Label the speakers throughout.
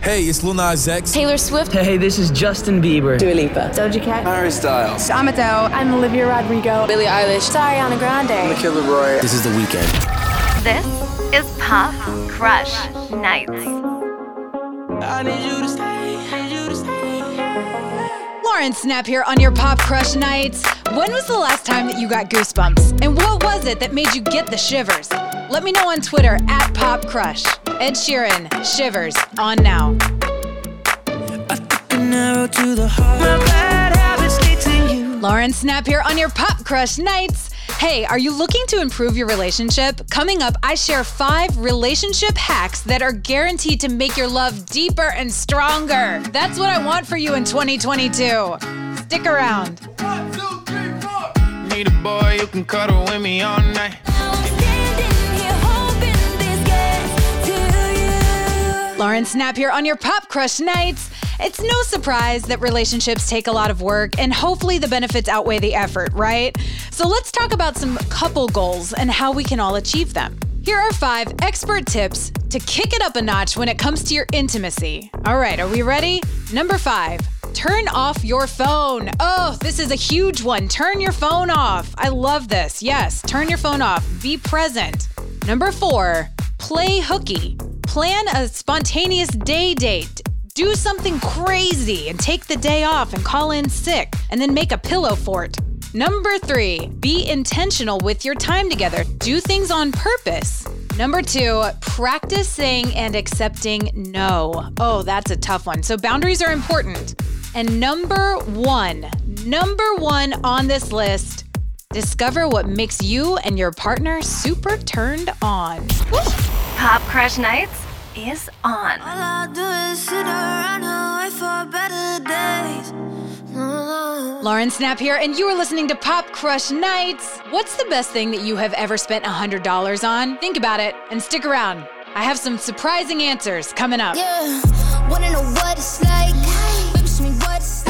Speaker 1: Hey, it's Lil Nas X.
Speaker 2: Taylor Swift.
Speaker 3: Hey, this is Justin Bieber.
Speaker 4: Dua Lipa.
Speaker 2: Doja Cat.
Speaker 5: Harry Styles.
Speaker 6: I'm Adele. I'm Olivia Rodrigo.
Speaker 2: Billie Eilish. Ariana Grande.
Speaker 5: The Killer Roy.
Speaker 1: This is The Weeknd.
Speaker 7: This is Pop Crush Nights.
Speaker 3: I need you to stay.
Speaker 8: Lauren Snap here on your Pop Crush Nights. When was the last time that you got goosebumps? And what was it that made you get the shivers? Let me know on Twitter at Pop Crush. Ed Sheeran, Shivers, on now. Lauren Snap here on your Pop Crush Nights. Hey, are you looking to improve your relationship? Coming up, I share 5 relationship hacks that are guaranteed to make your love deeper and stronger. That's what I want for you in 2022. Stick around.
Speaker 9: 1, 2, 3, 4. Need a boy who can cuddle with me all night.
Speaker 8: Lauren Snap here on your Pop Crush Nights. It's no surprise that relationships take a lot of work, and hopefully the benefits outweigh the effort, right? So let's talk about some couple goals and how we can all achieve them. Here are 5 expert tips to kick it up a notch when it comes to your intimacy. All right, are we ready? Number 5, turn off your phone. Oh, this is a huge one. Turn your phone off. I love this. Yes, turn your phone off. Be present. Number 4, play hooky. Plan a spontaneous day date. Do something crazy and take the day off and call in sick and then make a pillow fort. Number 3, be intentional with your time together. Do things on purpose. Number 2, practice saying and accepting no. Oh, that's a tough one. So boundaries are important. And number one on this list, discover what makes you and your partner super turned on. Woo!
Speaker 7: Pop Crush Nights is on.
Speaker 10: All I do is sit around and wait for better days.
Speaker 8: Lauren Snap here, and you are listening to Pop Crush Nights. What's the best thing that you have ever spent $100 on? Think about it and stick around. I have some surprising answers coming up.
Speaker 10: Yeah, wanna know what it's like. Baby, show me what it's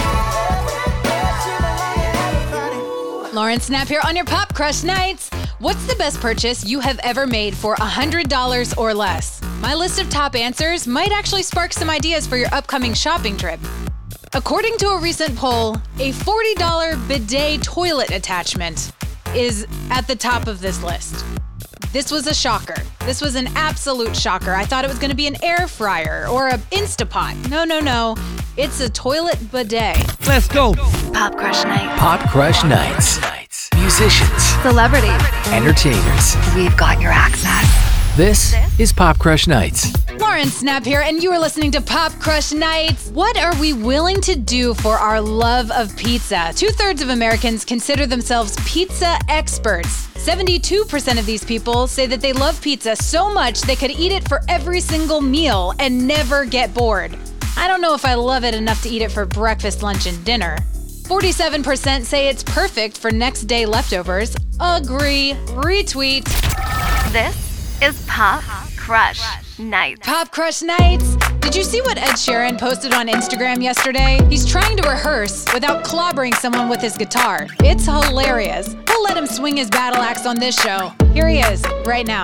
Speaker 10: like.
Speaker 8: Lauren Snap here on your Pop Crush Nights. What's the best purchase you have ever made for $100 or less? My list of top answers might actually spark some ideas for your upcoming shopping trip. According to a recent poll, a $40 bidet toilet attachment is at the top of this list. This was a shocker. This was an absolute shocker. I thought it was going to be an air fryer or an Instapot. No. It's a toilet bidet.
Speaker 3: Let's go.
Speaker 7: Pop Crush Night.
Speaker 11: Pop Crush Nights. Musicians.
Speaker 7: Celebrities.
Speaker 11: Entertainers.
Speaker 7: We've got your access.
Speaker 11: This is Pop Crush Nights.
Speaker 8: Lauren Snap here, and you are listening to Pop Crush Nights. What are we willing to do for our love of pizza? 2/3 of Americans consider themselves pizza experts. 72% of these people say that they love pizza so much they could eat it for every single meal and never get bored. I don't know if I love it enough to eat it for breakfast, lunch, and dinner. 47% say it's perfect for next day leftovers. Agree. Retweet.
Speaker 7: This is Pop Crush Nights.
Speaker 8: Pop Crush Nights. Did you see what Ed Sheeran posted on Instagram yesterday? He's trying to rehearse without clobbering someone with his guitar. It's hilarious. We'll let him swing his battle axe on this show. Here he is, right now.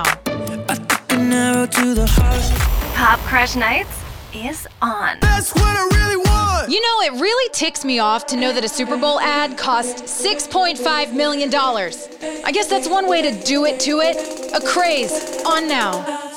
Speaker 7: Pop Crush Nights is on.
Speaker 9: That's what I really want.
Speaker 8: You know, it really ticks me off to know that a Super Bowl ad cost $6.5 million. I guess that's one way to do it to it. A craze. On now.